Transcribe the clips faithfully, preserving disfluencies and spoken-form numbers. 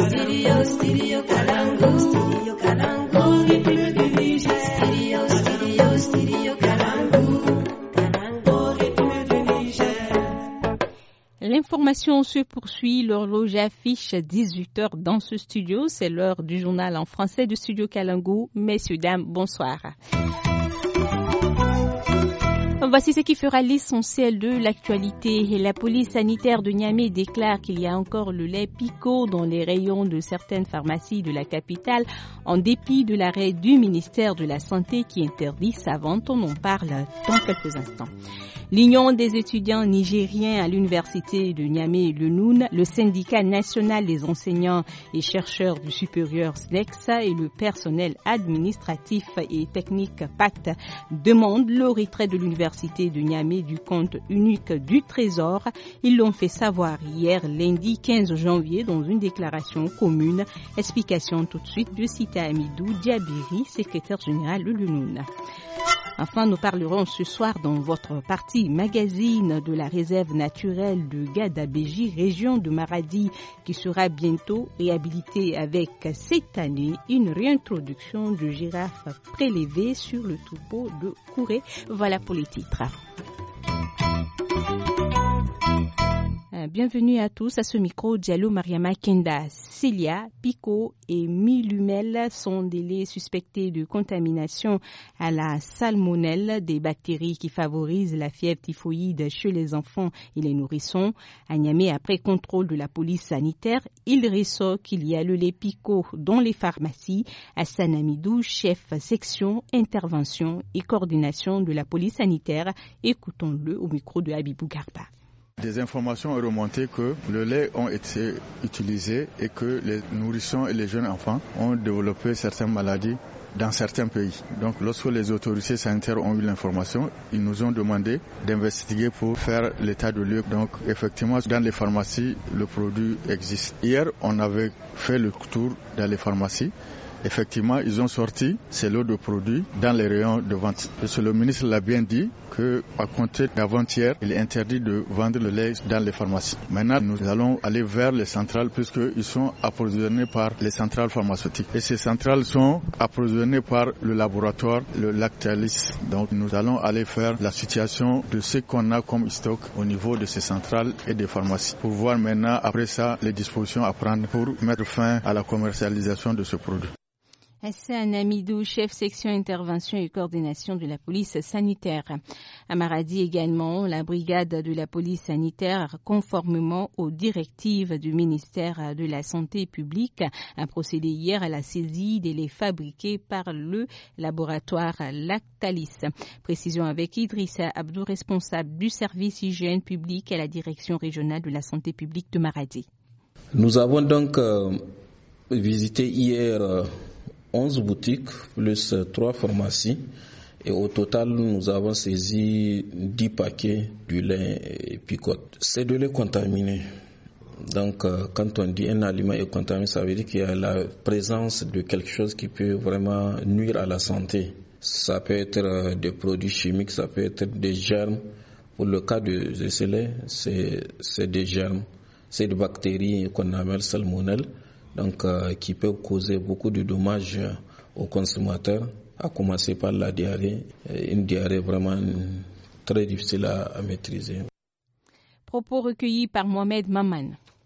Studio, Studio Kalangu. Studio Kalangu. Au rythme du Niger. Studio, Studio, Studio Kalangu. Kalangu. Au rythme du Niger. L'information se poursuit. L'horloge affiche dix-huit heures dans ce studio. C'est l'heure du journal en français de Studio Kalangu. Messieurs, dames, bonsoir. Voici ce qui fera l'essentiel de l'actualité. La police sanitaire de Niamey déclare qu'il y a encore le lait Pico dans les rayons de certaines pharmacies de la capitale, en dépit de l'arrêt du ministère de la Santé qui interdit sa vente. On en parle dans quelques instants. L'Union des étudiants nigériens à l'université de Niamey, le N O U N, le syndicat national des enseignants et chercheurs du supérieur S N E X et le personnel administratif et technique P A C T demandent le retrait de l'université de Niamey du compte unique du Trésor. Ils l'ont fait savoir hier lundi quinze janvier dans une déclaration commune. Explication tout de suite de Sita Amidou Diabiri, secrétaire général de l'U N O U N. Enfin, nous parlerons ce soir dans votre partie magazine de la réserve naturelle de Gadabéji, région de Maradi, qui sera bientôt réhabilitée avec cette année une réintroduction de girafes prélevées sur le troupeau de Kouré. Voilà pour les titres. Bienvenue à tous à ce micro. Diallo Mariama Kenda, Cilia, Pico et Milumel sont des laits suspectés de contamination à la salmonelle, des bactéries qui favorisent la fièvre typhoïde chez les enfants et les nourrissons. À Niamey, après contrôle de la police sanitaire, il ressort qu'il y a le lait Pico dans les pharmacies. Hassan Amidou, chef section intervention et coordination de la police sanitaire. Écoutons-le au micro de Habibou Garba. Des informations ont remonté que le lait a été utilisé et que les nourrissons et les jeunes enfants ont développé certaines maladies dans certains pays. Donc lorsque les autorités sanitaires ont eu l'information, ils nous ont demandé d'investiguer pour faire l'état de lieu. Donc effectivement, dans les pharmacies, le produit existe. Hier, on avait fait le tour dans les pharmacies. Effectivement, ils ont sorti ces lots de produits dans les rayons de vente. Parce que le ministre l'a bien dit qu'à compter d'avant-hier, il est interdit de vendre le lait dans les pharmacies. Maintenant, nous allons aller vers les centrales puisqu'ils sont approvisionnés par les centrales pharmaceutiques. Et ces centrales sont approvisionnées par le laboratoire, le Lactalis. Donc nous allons aller faire la situation de ce qu'on a comme stock au niveau de ces centrales et des pharmacies pour voir maintenant, après ça, les dispositions à prendre pour mettre fin à la commercialisation de ce produit. Hassan Amidou, chef section intervention et coordination de la police sanitaire. À Maradi également, la brigade de la police sanitaire, conformément aux directives du ministère de la Santé publique, a procédé hier à la saisie des laits fabriqués par le laboratoire Lactalis. Précision avec Idrissa Abdou, responsable du service hygiène publique à la direction régionale de la santé publique de Maradi. Nous avons donc euh, visité hier euh, onze boutiques plus trois pharmacies et au total nous avons saisi dix paquets du lait Picotte. C'est de lait contaminé. Donc euh, quand on dit un aliment est contaminé, ça veut dire qu'il y a la présence de quelque chose qui peut vraiment nuire à la santé. Ça peut être euh, des produits chimiques, ça peut être des germes. Pour le cas de, de ce lait, c'est, c'est des germes, c'est des bactéries qu'on appelle salmonelle. Donc, euh, qui peuvent causer beaucoup de dommages aux consommateurs, à commencer par la diarrhée, une diarrhée vraiment très difficile à, à maîtriser. Propos recueillis par Mohamed Maman.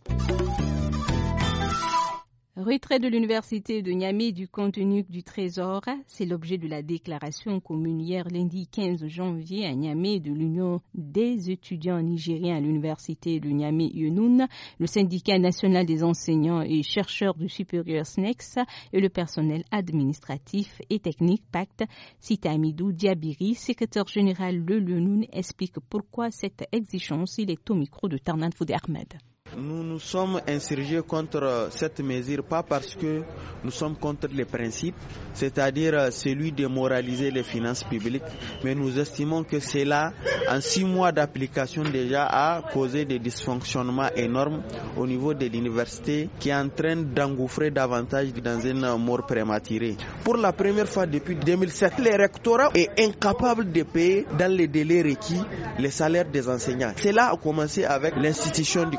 Retrait de l'université de Niamey du compte unique du Trésor, c'est l'objet de la déclaration commune hier lundi quinze janvier à Niamey de l'Union des étudiants nigériens à l'université de Niamey U N O U N, le syndicat national des enseignants et chercheurs du supérieur S N E X et le personnel administratif et technique P A C T. Sita Amidou Diabiri, secrétaire général de l'U N O U N, explique pourquoi cette exigence. Il est au micro de Tarnan Foudé Ahmed. Nous nous sommes insurgés contre cette mesure, pas parce que nous sommes contre les principes, c'est-à-dire celui de moraliser les finances publiques, mais nous estimons que cela, en six mois d'application déjà, a causé des dysfonctionnements énormes au niveau de l'université qui est en train d'engouffrer davantage dans une mort prématurée. Pour la première fois depuis deux mille sept, le rectorat est incapable de payer dans les délais requis les salaires des enseignants. Cela a commencé avec l'institution du compte unique.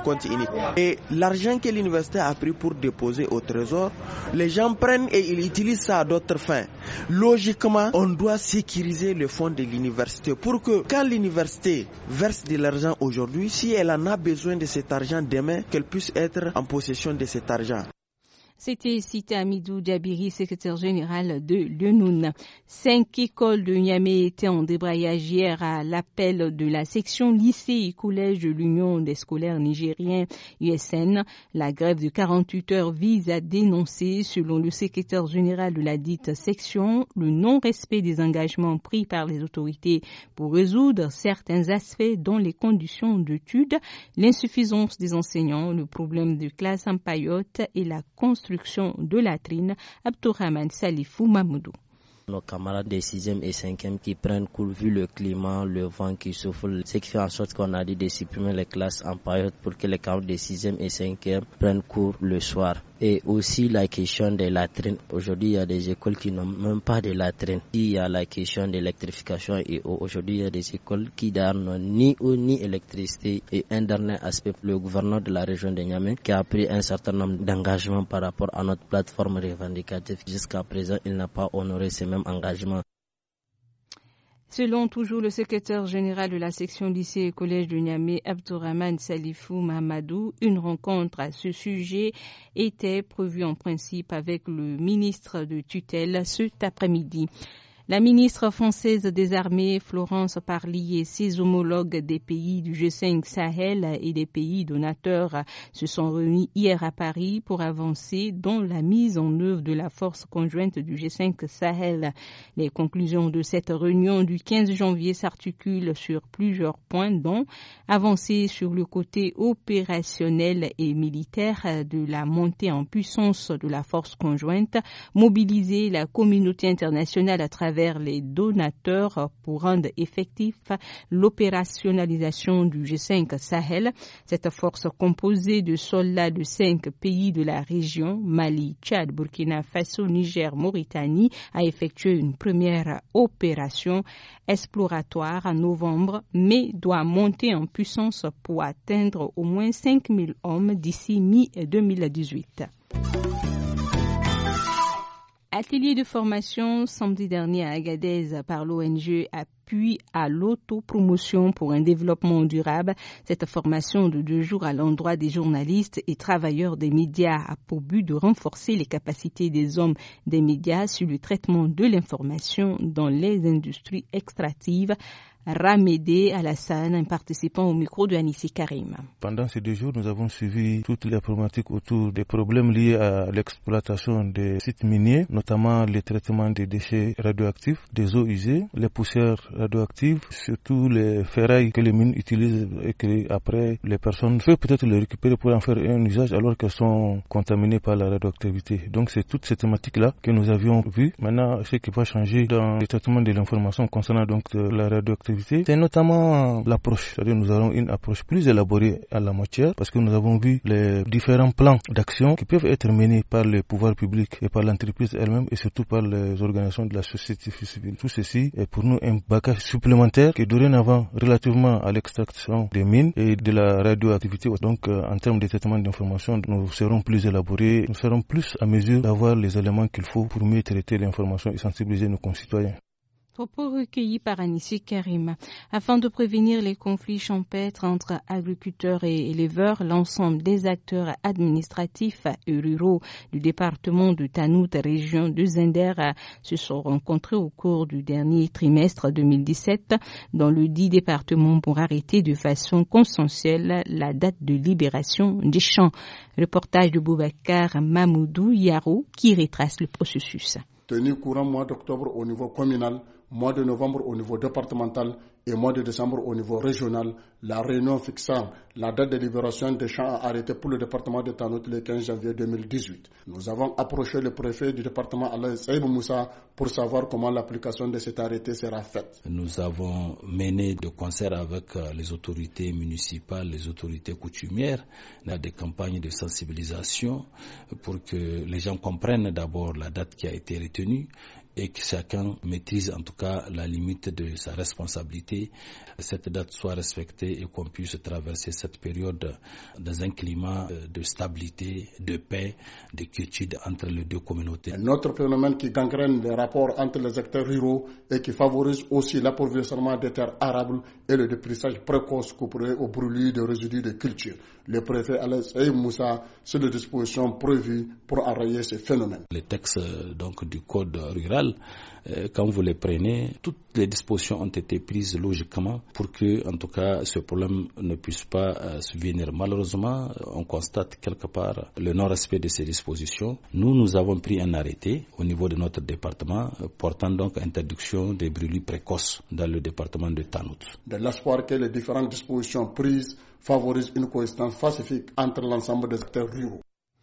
publique. Et l'argent que l'université a pris pour déposer au trésor, les gens prennent et ils utilisent ça à d'autres fins. Logiquement, on doit sécuriser le fonds de l'université pour que quand l'université verse de l'argent aujourd'hui, si elle en a besoin de cet argent demain, qu'elle puisse être en possession de cet argent. C'était Sita Amidou Djabiri, secrétaire général de l'U N O N. Cinq écoles de Niamey étaient en débrayage hier à l'appel de la section lycée et collège de l'Union des scolaires nigériens U S N. La grève de quarante-huit heures vise à dénoncer, selon le secrétaire général de la dite section, le non-respect des engagements pris par les autorités pour résoudre certains aspects dont les conditions d'études, l'insuffisance des enseignants, le problème de classe en paillotte et la construction de latrines. Abdourahman Salifou Mamoudou. Nos camarades des sixième et cinquième qui prennent cours vu le climat, le vent qui souffle, ce qui fait en sorte qu'on a dit de supprimer les classes en période pour que les camarades des sixième et cinquième prennent cours le soir. Et aussi la question des latrines. Aujourd'hui, il y a des écoles qui n'ont même pas de latrines. Il y a la question de l'électrification et aujourd'hui, il y a des écoles qui d'ailleurs n'ont ni eau ni électricité. Et un dernier aspect, le gouverneur de la région de Niamey qui a pris un certain nombre d'engagements par rapport à notre plateforme revendicative. Jusqu'à présent, il n'a pas honoré ces mêmes engagements. Selon toujours le secrétaire général de la section lycée et collège de Niamey, Abdourahman Salifou Mahamadou, une rencontre à ce sujet était prévue en principe avec le ministre de tutelle cet après-midi. La ministre française des Armées, Florence Parly, et ses homologues des pays du G cinq Sahel et des pays donateurs se sont réunis hier à Paris pour avancer dans la mise en œuvre de la force conjointe du G cinq Sahel. Les conclusions de cette réunion du quinze janvier s'articulent sur plusieurs points, dont avancer sur le côté opérationnel et militaire de la montée en puissance de la force conjointe, mobiliser la communauté internationale à travers vers les donateurs pour rendre effectif l'opérationnalisation du G cinq Sahel. Cette force composée de soldats de cinq pays de la région, Mali, Tchad, Burkina Faso, Niger, Mauritanie, a effectué une première opération exploratoire en novembre, mais doit monter en puissance pour atteindre au moins cinq mille hommes d'ici mi deux mille dix-huit. Atelier de formation samedi dernier à Agadez par l'O N G Appui à l'autopromotion pour un développement durable. Cette formation de deux jours à l'endroit des journalistes et travailleurs des médias a pour but de renforcer les capacités des hommes des médias sur le traitement de l'information dans les industries extractives. Ramédé Alassane, un participant au micro de Anissi Karim. Pendant ces deux jours, nous avons suivi toutes les problématiques autour des problèmes liés à l'exploitation des sites miniers, notamment le traitement des déchets radioactifs, des eaux usées, les poussières radioactives, surtout les ferrailles que les mines utilisent et que après les personnes peuvent peut-être les récupérer pour en faire un usage alors qu'elles sont contaminées par la radioactivité. Donc c'est toutes ces thématiques-là que nous avions vues. Maintenant, ce qui va changer dans le traitement de l'information concernant donc la radioactivité, c'est notamment l'approche. C'est-à-dire nous avons une approche plus élaborée à la matière parce que nous avons vu les différents plans d'action qui peuvent être menés par les pouvoirs publics et par l'entreprise elle-même et surtout par les organisations de la société civile. Tout ceci est pour nous un bagage supplémentaire qui dorénavant relativement à l'extraction des mines et de la radioactivité. Donc euh, en termes de traitement d'information, nous serons plus élaborés, nous serons plus à mesure d'avoir les éléments qu'il faut pour mieux traiter l'information et sensibiliser nos concitoyens. Propos recueillis par Anissi Karim. Afin de prévenir les conflits champêtres entre agriculteurs et éleveurs, l'ensemble des acteurs administratifs et ruraux du département de Tanout, région de Zender, se sont rencontrés au cours du dernier trimestre deux mille dix-sept dans le dit département pour arrêter de façon consensuelle la date de libération des champs. Reportage de Boubacar Mamoudou Yarou qui retrace le processus. Tenu courant mois d'octobre au niveau communal, mois de novembre au niveau départemental et mois de décembre au niveau régional, la réunion fixant la date de libération des champs a arrêté pour le département de Tanout le quinze janvier deux mille dix-huit. Nous avons approché le préfet du département Alain Saïb Moussa pour savoir comment l'application de cet arrêté sera faite. Nous avons mené de concert avec les autorités municipales, les autorités coutumières, dans des campagnes de sensibilisation pour que les gens comprennent d'abord la date qui a été retenue et que chacun maîtrise en tout cas la limite de sa responsabilité, cette date soit respectée et qu'on puisse traverser cette période dans un climat de stabilité, de paix, de quiétude entre les deux communautés. Un autre phénomène qui gangrène les rapports entre les acteurs ruraux et qui favorise aussi l'appauvrissement des terres arables et le déprisage précoce couplé aux brûlures de résidus de culture. Le préfet Alassane Moussa sur les dispositions prévues pour enrayer ces phénomènes. Les textes donc du code rural, euh, quand vous les prenez, toutes les dispositions ont été prises logiquement pour que, en tout cas, ce problème ne puisse pas euh, subvenir. Malheureusement, on constate quelque part le non-respect de ces dispositions. Nous, nous avons pris un arrêté au niveau de notre département euh, portant donc interdiction des brûlures précoces dans le département de Tanout. De l'espoir que les différentes dispositions prises favorisent une coexistence pacifique entre l'ensemble des acteurs ruraux.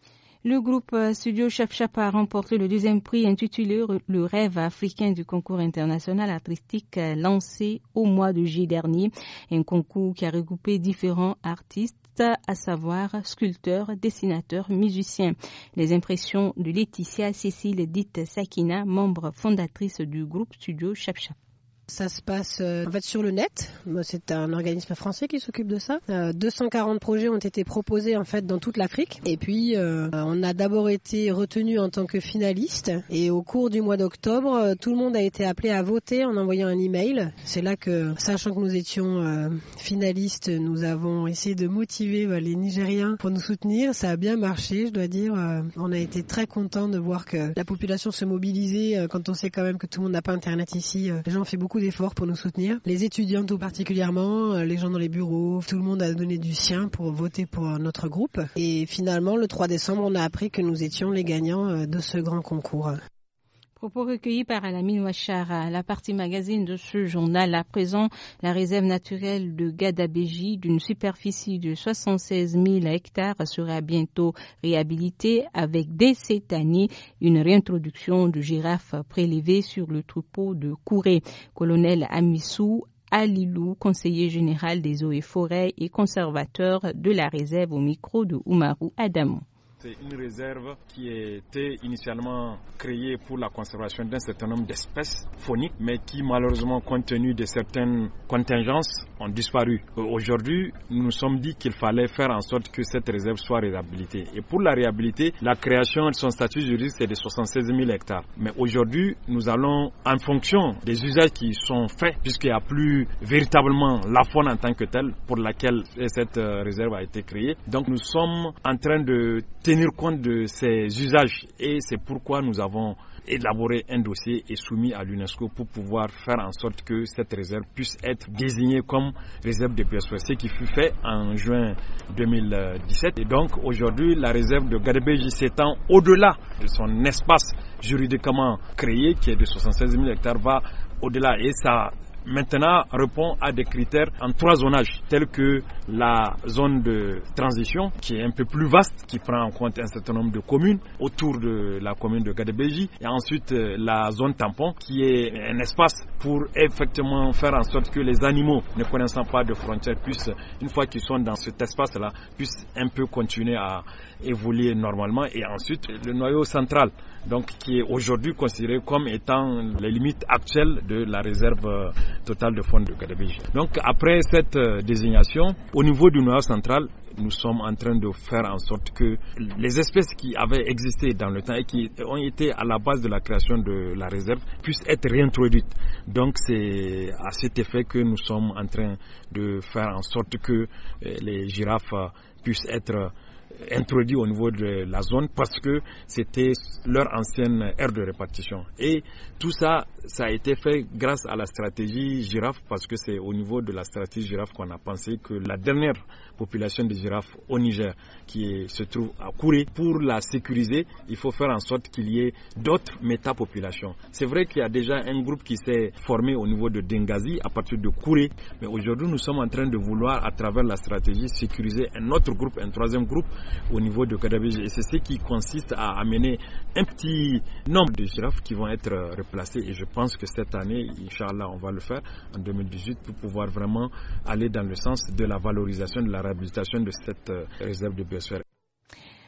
Le groupe Studio Chap Chap a remporté le deuxième prix intitulé Le rêve africain du concours international artistique lancé au mois de juillet dernier. Un concours qui a regroupé différents artistes, à savoir sculpteurs, dessinateurs, musiciens. Les impressions de Laetitia Cécile dite Sakina, membre fondatrice du groupe Studio Chap Chap. Ça se passe euh, en fait sur le net. C'est un organisme français qui s'occupe de ça. Euh, deux cent quarante projets ont été proposés en fait dans toute l'Afrique. Et puis euh, on a d'abord été retenu en tant que finaliste. Et au cours du mois d'octobre, euh, tout le monde a été appelé à voter en envoyant un email. C'est là que, sachant que nous étions euh, finalistes, nous avons essayé de motiver bah, les Nigériens pour nous soutenir. Ça a bien marché, je dois dire. Euh, on a été très contents de voir que la population se mobilisait euh, quand on sait quand même que tout le monde n'a pas Internet ici. Euh, les gens ont fait beaucoup d'efforts pour nous soutenir. Les étudiants tout particulièrement, les gens dans les bureaux, tout le monde a donné du sien pour voter pour notre groupe. Et finalement, le trois décembre, on a appris que nous étions les gagnants de ce grand concours. Propos recueillis par Alamine Ouachara. La partie magazine de ce journal, à présent, la réserve naturelle de Gadabéji, d'une superficie de soixante-seize mille hectares, sera bientôt réhabilitée avec, dès cette année, une réintroduction de girafes prélevées sur le troupeau de Kouré. Colonel Amissou Alilou, conseiller général des eaux et forêts et conservateur de la réserve, au micro de Oumarou Adamou. C'est une réserve qui était initialement créée pour la conservation d'un certain nombre d'espèces fauniques, mais qui malheureusement, compte tenu de certaines contingences, ont disparu. Aujourd'hui, nous nous sommes dit qu'il fallait faire en sorte que cette réserve soit réhabilitée. Et pour la réhabiliter, la création de son statut juridique, c'est de soixante-seize mille hectares. Mais aujourd'hui, nous allons, en fonction des usages qui sont faits, puisqu'il n'y a plus véritablement la faune en tant que telle pour laquelle cette réserve a été créée. Donc nous sommes en train de tenir compte de ces usages et c'est pourquoi nous avons élaboré un dossier et soumis à l'UNESCO pour pouvoir faire en sorte que cette réserve puisse être désignée comme réserve de biosphère, qui fut fait en juin deux mille dix-sept. Et donc aujourd'hui, la réserve de Gadabéji s'étend au-delà de son espace juridiquement créé qui est de soixante-seize mille hectares, va au-delà et ça maintenant répond à des critères en trois zonages tels que la zone de transition qui est un peu plus vaste, qui prend en compte un certain nombre de communes autour de la commune de Gadabéji, et ensuite la zone tampon qui est un espace pour effectivement faire en sorte que les animaux ne connaissant pas de frontières puissent, une fois qu'ils sont dans cet espace-là, puissent un peu continuer à évoluer normalement, et ensuite le noyau central, donc qui est aujourd'hui considéré comme étant les limites actuelles de la réserve totale de faune de Gadabéji. Donc après cette désignation, au niveau du noyau central, nous sommes en train de faire en sorte que les espèces qui avaient existé dans le temps et qui ont été à la base de la création de la réserve puissent être réintroduites. Donc c'est à cet effet que nous sommes en train de faire en sorte que les girafes puissent être introduits au niveau de la zone parce que c'était leur ancienne aire de répartition. Et tout ça, ça a été fait grâce à la stratégie girafe parce que c'est au niveau de la stratégie girafe qu'on a pensé que la dernière population de girafes au Niger qui est, se trouve à Kouré, pour la sécuriser, il faut faire en sorte qu'il y ait d'autres métapopulations. C'est vrai qu'il y a déjà un groupe qui s'est formé au niveau de Dengazi à partir de Kouré, mais aujourd'hui nous sommes en train de vouloir à travers la stratégie sécuriser un autre groupe, un troisième groupe au niveau de Gadabéji. Et c'est ce qui consiste à amener un petit nombre de girafes qui vont être replacées. Et je pense que cette année, Inch'Allah, on va le faire en deux mille dix-huit pour pouvoir vraiment aller dans le sens de la valorisation, de la réhabilitation de cette réserve de biosphère.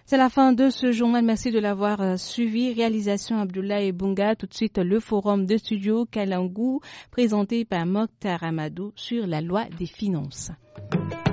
C'est la fin de ce journal. Merci de l'avoir suivi. Réalisation Abdoulaye Bunga. Tout de suite, le forum de studio Kalangou présenté par Mokhtar Amadou sur la loi des finances.